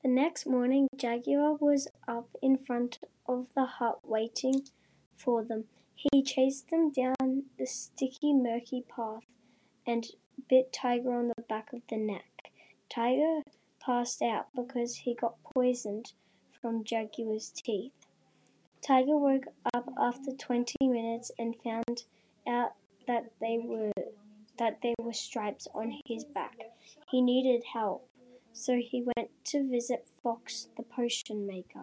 The next morning, Jaguar was up in front of the hut waiting for them. He chased them down the sticky, murky path and bit Tiger on the back of the neck. Tiger passed out because he got poisoned from Jaguar's teeth. Tiger woke up after 20 minutes and found out that there were stripes on his back. He needed help, so he went to visit Fox the potion maker.